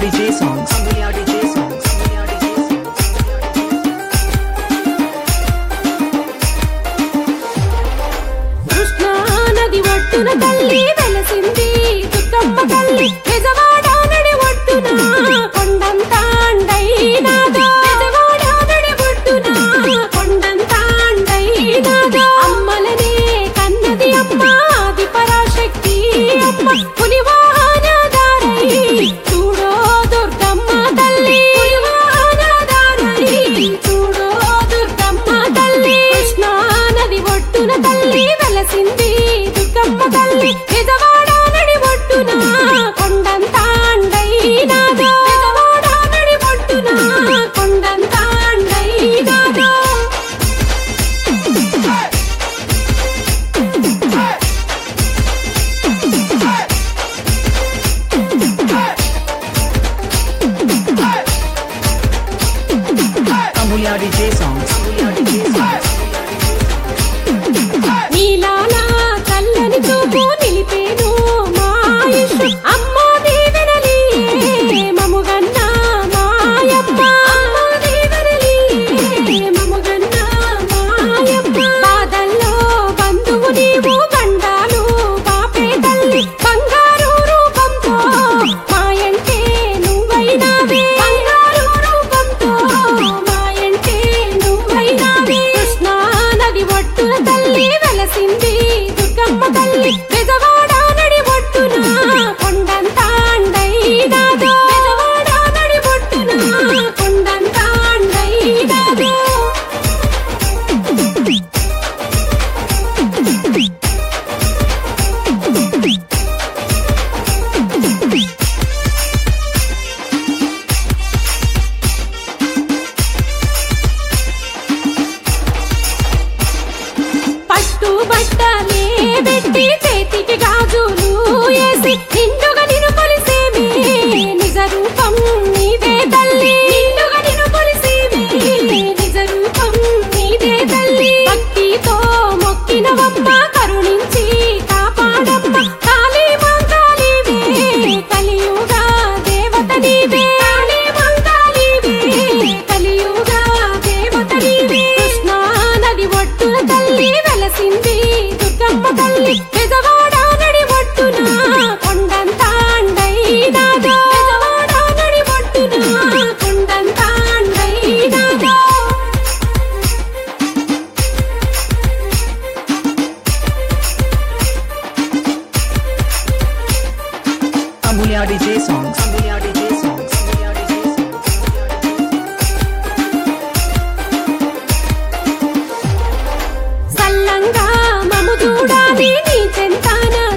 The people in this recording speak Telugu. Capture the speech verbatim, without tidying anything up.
D J songs. Amulya D J songs. Krishna నది ఒడ్డున తల్లి వెలసింది దుర్గమ్మ తల్లి బెజవాడ నడి ఒడ్డున కొండంత అండైనాదో బెజవాడ నడి ఒడ్డున కొండంత అండైనాదో అమ్మలనే కన్నది అమ్మ ఆది పరాశక్తి అమ్మ పులివాహనదారై చూడో దుర్గమ్మ తల్లి పులివాహనదారై చూడో దుర్గమ్మ తల్లి కృష్ణా నది ఒడ్డున తల్లి వెలసింది దుర్గమ్మ తల్లి బెజవాడ నడి ఒడ్డున కొండంత అండైనాదో బెజవాడ నడి ఒడ్డున కొండంత అండైనాదో Amulya D J songs. Amulya D J songs. నీలాల చల్లని చూపు నిలిపేను మాయిషు అమ్మ దీవెనలి మముగన్న మాయప్ప అమ్మ దీవెనలి మముగన్న మాయప్ప బాధల్లో బంధువు నీవు గండాలు బాపే తల్లి బంగారు రూపంతో మాయంటే నువ్వైనావే బంగారు రూపంతో మాయంటే నువ్వైనావే కృష్ణా నది ఒడ్డున తల్లి వెలసింది దుర్గమ్మ తల్లి బెజవాడ నడి ఒడ్డున కొండంత అండైనాదో బెజవాడ నడి ఒడ్డున కొండంత అండైనాదో పట్టు బట్టలే పెట్టి చేతికి గాజులు వేసి నిండుగా నిన్ను కొలిసేమే నిజ రూపం నీదే తల్లి నిండుగా నిన్ను కొలిసేమే నిజ రూపం నీదే తల్లి భక్తితో మొక్కినవమ్మ కరుణించి కాపాడమ్మ కాళీ మంకాళీవే కలియుగా దేవత నీవే కాళీ మంకాళీవే కలియుగా దేవత నీవే కృష్ణా నది ఒడ్డున తల్లి వెలసింది దుర్గమ్మ తల్లి బెజవాడ నడి ఒడ్డున కొండంత అండైనాదో బెజవాడ నడి ఒడ్డున కొండంత అండైనాదో Amulya D J songs. Amulya D J songs. Amulya D J songs. సల్లంగా మము చూడాలి నీ చెంతాన